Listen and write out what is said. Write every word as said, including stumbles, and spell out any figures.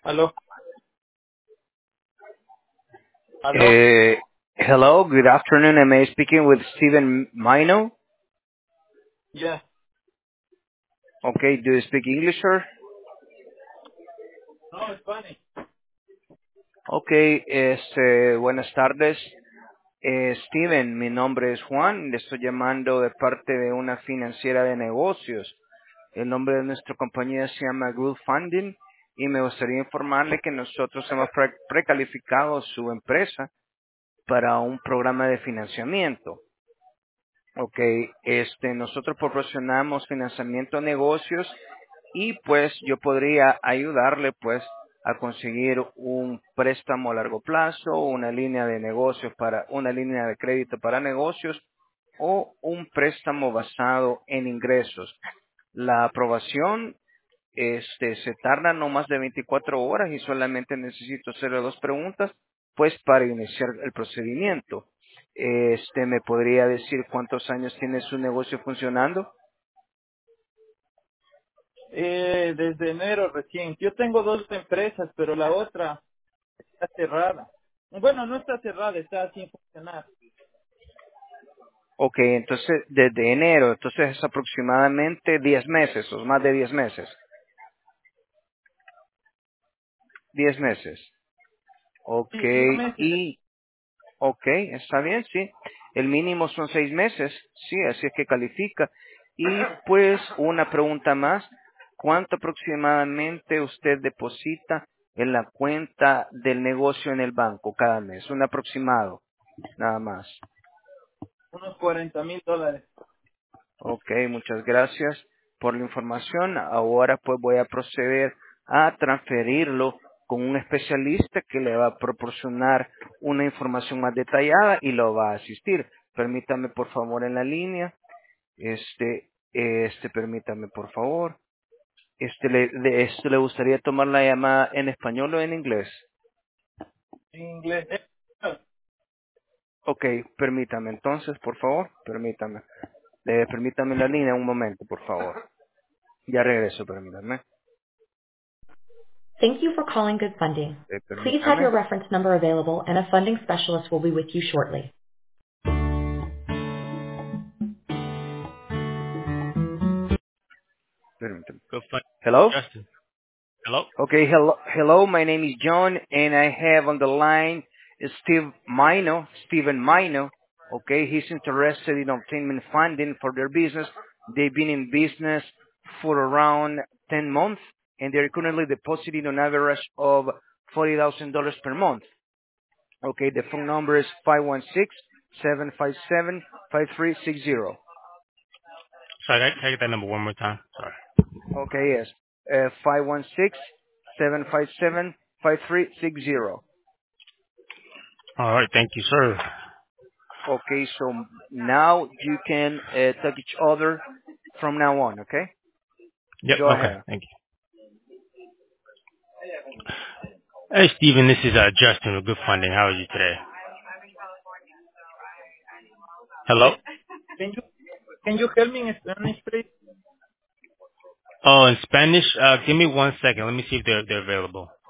Aló, aló. Uh, hello, good afternoon. Am I speaking with Steven Mino? Ya. Okay, do you speak English, sir? No, Spanish. Okay, este, buenas tardes. Eh, Steven, mi nombre es Juan, le estoy llamando de parte de una financiera de negocios. El nombre de nuestra compañía se llama Good Funding y me gustaría informarle que nosotros hemos pre- precalificado su empresa para un programa de financiamiento. Ok, este, nosotros proporcionamos financiamiento a negocios y pues yo podría ayudarle pues a conseguir un préstamo a largo plazo, una línea de negocios para, una línea de crédito para negocios o un préstamo basado en ingresos. La aprobación este, se tarda no más de veinticuatro horas y solamente necesito hacerle dos preguntas, pues para iniciar el procedimiento. Este, ¿me podría decir cuántos años tiene su negocio funcionando? Eh, desde enero recién. Yo tengo dos empresas, pero la otra está cerrada. Bueno, no está cerrada, está sin funcionar. Ok, entonces desde enero, entonces es aproximadamente diez meses o más de diez meses. diez meses. Ok, Sí, diez meses. y Ok, está bien, sí. El mínimo son seis meses, sí, así es que califica. Y pues una pregunta más, ¿cuánto aproximadamente usted deposita en la cuenta del negocio en el banco cada mes? Un aproximado, nada más. Unos cuarenta mil dólares. Ok, muchas gracias por la información. Ahora pues voy a proceder a transferirlo con un especialista que le va a proporcionar una información más detallada y lo va a asistir. Permítame por favor en la línea. Este, este, permítame por favor. Este, le, de esto le gustaría tomar la llamada en español o en inglés. En inglés. Eh, no, Ok, permítame entonces, por favor, permítame. Eh, permítame en la línea un momento, por favor. Ya regreso, permítame. Thank you for calling Good Funding. Eh, Please have your permítame. reference number available and a funding specialist will be with you shortly. Permítame. Good fun. Hello? Justin. Hello? Okay, hello, hello, my name is John, and I have on the line Steve Mino, Steven Mino. Okay, he's interested in obtaining funding for their business. They've been in business for around ten months, and they're currently depositing on average of forty thousand dollars per month. Okay, the phone number is five one six, seven five seven, five three six zero. Sorry, can I can I get that number one more time? Sorry. Okay, yes. Uh, five one six, seven five seven, five three six zero. All right, thank you, sir. Okay, so now you can uh, talk each other from now on, okay? Yep, Go okay, ahead. thank you. Hey, Steven, this is uh, Justin with Good Funding. How are you today? Hello? eh, can you can you help me in Spanish, please? Oh, in Spanish? Uh, give me one second. Let me see if they're, they're available.